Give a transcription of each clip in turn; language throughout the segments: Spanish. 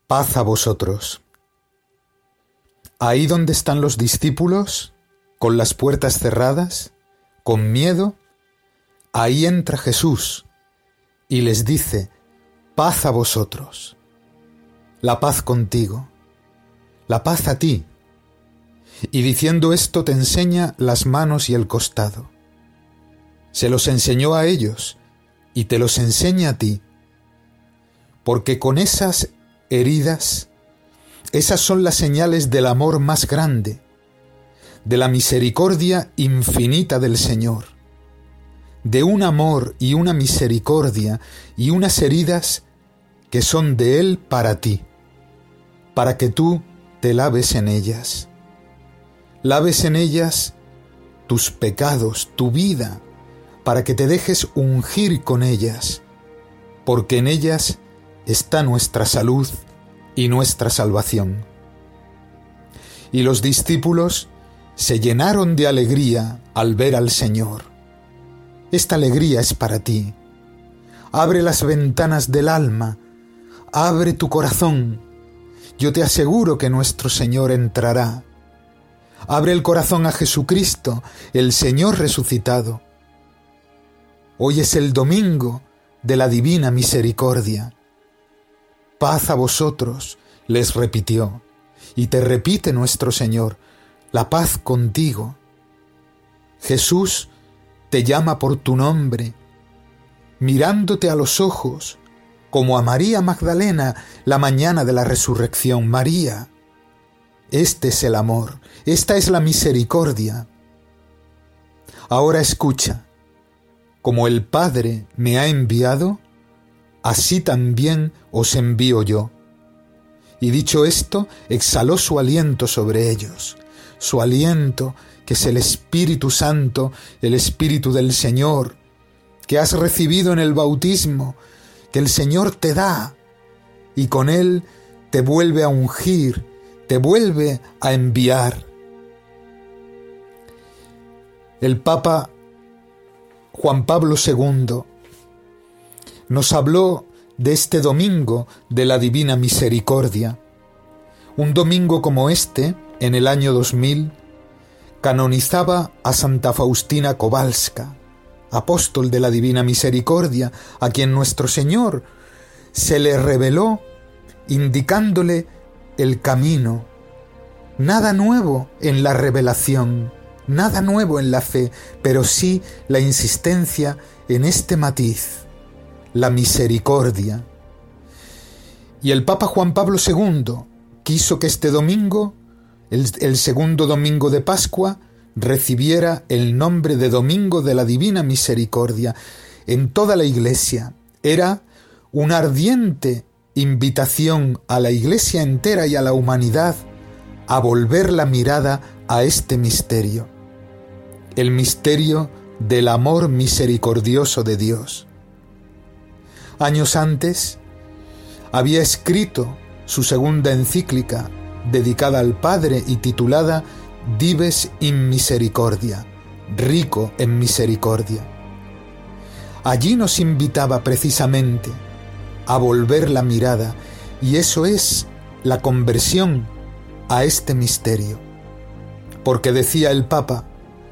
Paz a vosotros. Ahí donde están los discípulos, con las puertas cerradas, con miedo, ahí entra Jesús y les dice: paz a vosotros, la paz contigo, la paz a ti. Y diciendo esto te enseña las manos y el costado. Se los enseñó a ellos y te los enseña a ti, porque con esas heridas, esas son las señales del amor más grande, de la misericordia infinita del Señor, de un amor y una misericordia y unas heridas que son de Él para ti, para que tú te laves en ellas. Laves en ellas tus pecados, tu vida, para que te dejes ungir con ellas, porque en ellas está nuestra salud y nuestra salvación. Y los discípulos se llenaron de alegría al ver al Señor. Esta alegría es para ti. Abre las ventanas del alma, abre tu corazón. Yo te aseguro que nuestro Señor entrará. Abre el corazón a Jesucristo, el Señor resucitado. Hoy es el domingo de la divina misericordia. Paz a vosotros, les repitió, y te repite nuestro Señor, la paz contigo. Jesús te llama por tu nombre, mirándote a los ojos, como a María Magdalena la mañana de la resurrección. María, este es el amor, esta es la misericordia. Ahora escucha, como el Padre me ha enviado, así también os envío yo. Y dicho esto, exhaló su aliento sobre ellos, su aliento que es el Espíritu Santo, el Espíritu del Señor, que has recibido en el bautismo, que el Señor te da, y con él te vuelve a ungir, te vuelve a enviar. El Papa Juan Pablo II nos habló de este domingo de la Divina Misericordia. Un domingo como este, en el año 2000, canonizaba a Santa Faustina Kowalska, apóstol de la Divina Misericordia, a quien nuestro Señor se le reveló indicándole el camino. Nada nuevo en la revelación, nada nuevo en la fe, pero sí la insistencia en este matiz, la misericordia. Y el Papa Juan Pablo II quiso que este domingo, el segundo domingo de Pascua, recibiera el nombre de Domingo de la Divina Misericordia en toda la Iglesia. Era una ardiente invitación a la Iglesia entera y a la humanidad a volver la mirada a este misterio, el misterio del amor misericordioso de Dios. Años antes había escrito su segunda encíclica dedicada al Padre y titulada Dives in Misericordia, rico en misericordia. Allí nos invitaba precisamente a volver la mirada, y eso es la conversión a este misterio. Porque decía el Papa,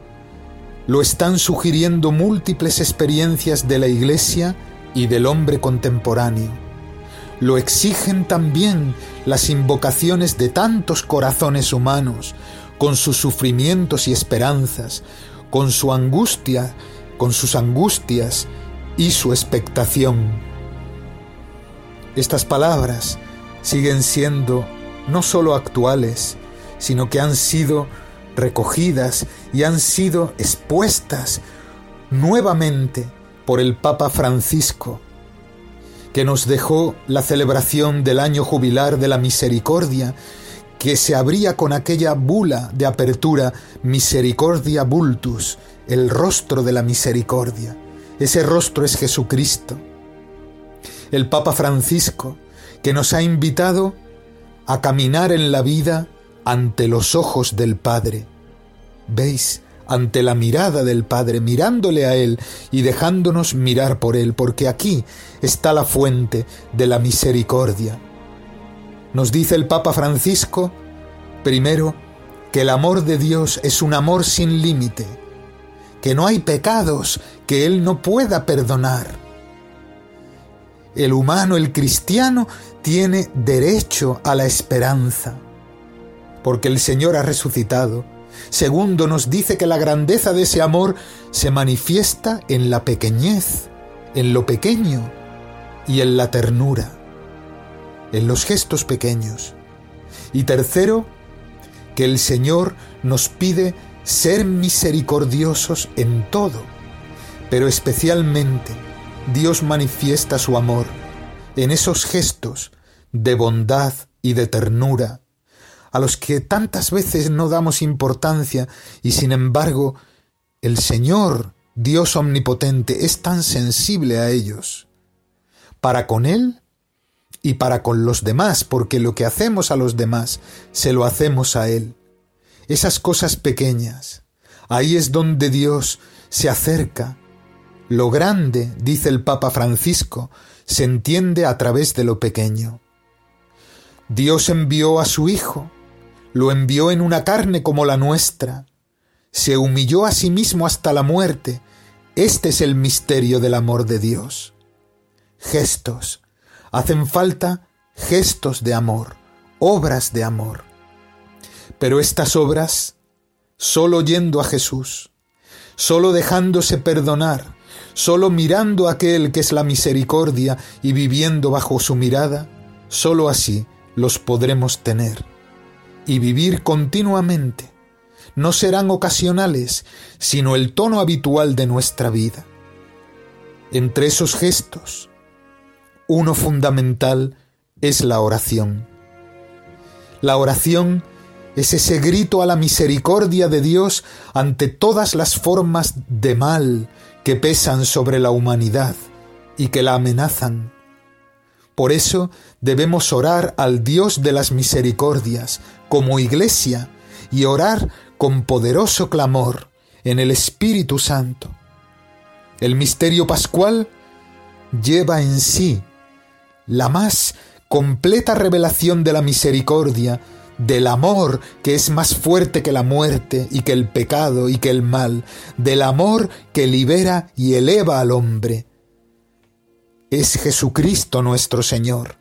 lo están sugiriendo múltiples experiencias de la Iglesia y del hombre contemporáneo. Lo exigen también las invocaciones de tantos corazones humanos, con sus sufrimientos y esperanzas, con su angustia, con sus angustias y su expectación. Estas palabras siguen siendo no solo actuales, sino que han sido recogidas y han sido expuestas nuevamente por el Papa Francisco, que nos dejó la celebración del año jubilar de la misericordia, que se abría con aquella bula de apertura, Misericordia Vultus, el rostro de la misericordia. Ese rostro es Jesucristo. El Papa Francisco, que nos ha invitado a caminar en la vida ante los ojos del Padre. ¿Veis? Ante la mirada del Padre, mirándole a Él y dejándonos mirar por Él, porque aquí está la fuente de la misericordia. Nos dice el Papa Francisco, primero, que el amor de Dios es un amor sin límite, que no hay pecados que Él no pueda perdonar. El humano, el cristiano, tiene derecho a la esperanza, porque el Señor ha resucitado. Segundo, nos dice que la grandeza de ese amor se manifiesta en la pequeñez, en lo pequeño y en la ternura, en los gestos pequeños. Y tercero, que el Señor nos pide ser misericordiosos en todo, pero especialmente Dios manifiesta su amor en esos gestos de bondad y de ternura, a los que tantas veces no damos importancia, y sin embargo el Señor, Dios omnipotente, es tan sensible a ellos, para con Él y para con los demás, porque lo que hacemos a los demás, se lo hacemos a Él. Esas cosas pequeñas, ahí es donde Dios se acerca. Lo grande, dice el Papa Francisco, se entiende a través de lo pequeño. Dios envió a su Hijo, lo envió en una carne como la nuestra, se humilló a sí mismo hasta la muerte. Este es el misterio del amor de Dios. Gestos, hacen falta gestos de amor, obras de amor. Pero estas obras, solo yendo a Jesús, solo dejándose perdonar, solo mirando a aquel que es la misericordia y viviendo bajo su mirada, solo así los podremos tener y vivir continuamente. No serán ocasionales, sino el tono habitual de nuestra vida. Entre esos gestos, uno fundamental es la oración. La oración es ese grito a la misericordia de Dios ante todas las formas de mal que pesan sobre la humanidad y que la amenazan. Por eso debemos orar al Dios de las misericordias como Iglesia y orar con poderoso clamor en el Espíritu Santo. El misterio pascual lleva en sí la más completa revelación de la misericordia, del amor que es más fuerte que la muerte y que el pecado y que el mal, del amor que libera y eleva al hombre. Es Jesucristo nuestro Señor.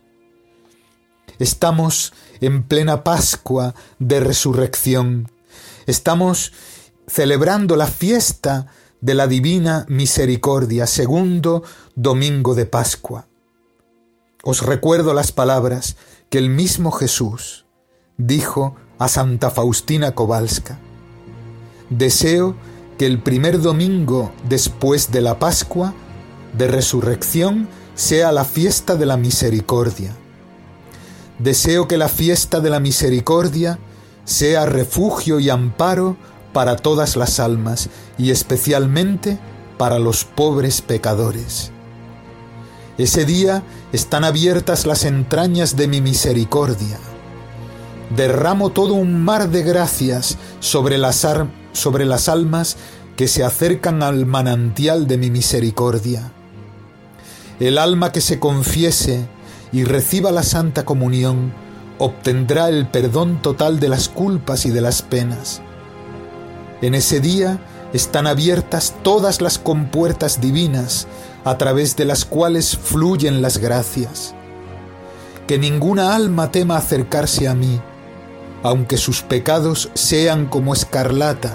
Estamos en plena Pascua de Resurrección. Estamos celebrando la fiesta de la Divina Misericordia, segundo domingo de Pascua. Os recuerdo las palabras que el mismo Jesús dijo a Santa Faustina Kowalska: deseo que el primer domingo después de la Pascua de Resurrección sea la fiesta de la misericordia. Deseo que la fiesta de la misericordia sea refugio y amparo para todas las almas y especialmente para los pobres pecadores. Ese día están abiertas las entrañas de mi misericordia. Derramo todo un mar de gracias sobre las almas que se acercan al manantial de mi misericordia. El alma que se confiese y reciba la Santa Comunión obtendrá el perdón total de las culpas y de las penas. En ese día están abiertas todas las compuertas divinas a través de las cuales fluyen las gracias. Que ninguna alma tema acercarse a mí, aunque sus pecados sean como escarlata.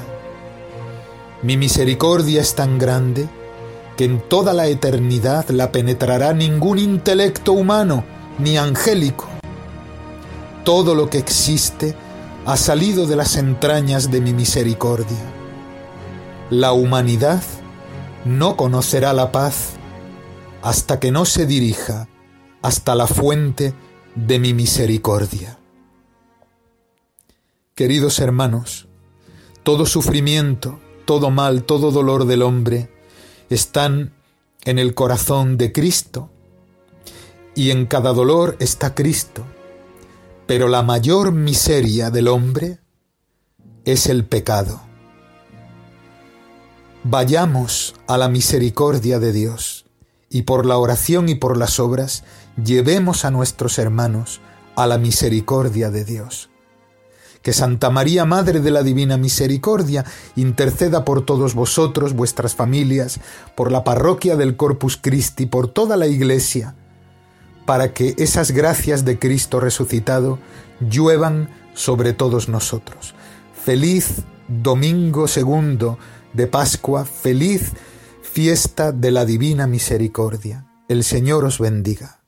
Mi misericordia es tan grande que en toda la eternidad la penetrará ningún intelecto humano ni angélico. Todo lo que existe ha salido de las entrañas de mi misericordia. La humanidad no conocerá la paz hasta que no se dirija hasta la fuente de mi misericordia. Queridos hermanos, todo sufrimiento, todo mal, todo dolor del hombre están en el corazón de Cristo, y en cada dolor está Cristo, pero la mayor miseria del hombre es el pecado. Vayamos a la misericordia de Dios y por la oración y por las obras llevemos a nuestros hermanos a la misericordia de Dios. Que Santa María, Madre de la Divina Misericordia, interceda por todos vosotros, vuestras familias, por la parroquia del Corpus Christi, por toda la Iglesia, para que esas gracias de Cristo resucitado lluevan sobre todos nosotros. Feliz Domingo segundo de Pascua, feliz fiesta de la Divina Misericordia. El Señor os bendiga.